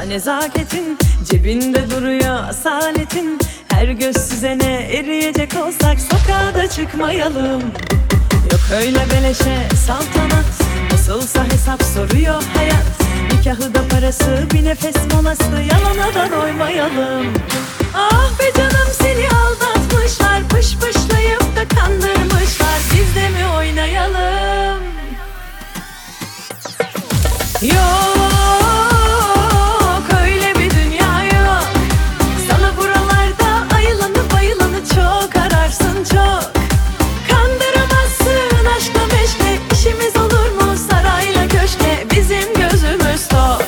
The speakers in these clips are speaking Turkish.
nezaketin, cebinde duruyor asaletin. Her göz süzene eriyecek olsak sokağa da çıkmayalım. Yok öyle beleşe saltanat, nasılsa hesap soruyor hayat. Nikahı da parası, bir nefes molası, yalana da doymayalım. Ah be canım, seni aldatmışlar, pış pışlayıp da kandırmışlar. Biz de mi oynayalım? Yok öyle bir dünya yok. Sana buralarda ayılanı bayılanı çok ararsın çok. Kandıramazsın aşkla meşkle, işimiz olur mu sarayla köşkle? Bizim gözümüz tok.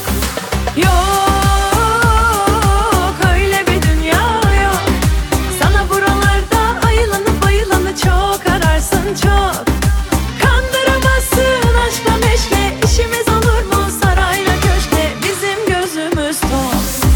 Yok öyle bir dünya yok. Sana buralarda ayılanı bayılanı çok ararsın çok. Kandıramazsın aşkla meşkle, işimiz olur mu sarayla köşkle? Bizim gözümüz tok.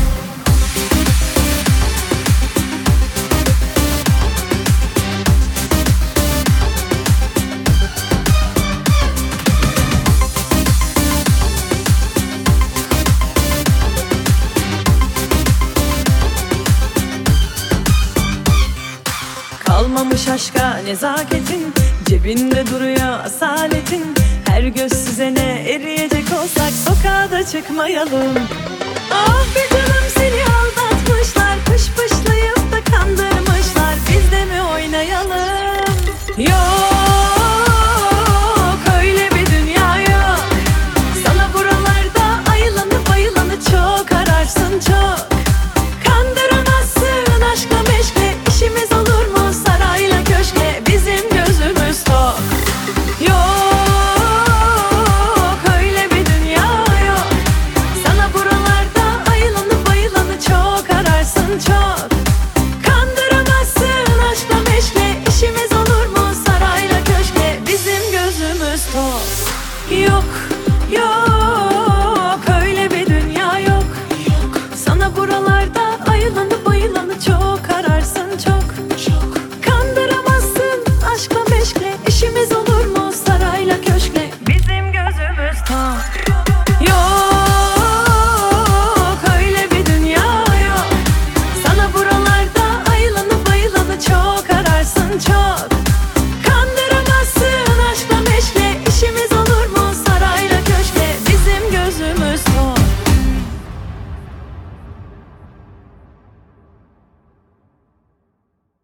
Kalmamış aşka nezaketin, cebinde duruyor asaletin. Her göz süzene eriyecek olsak sokağa da çıkmayalım. Ah bir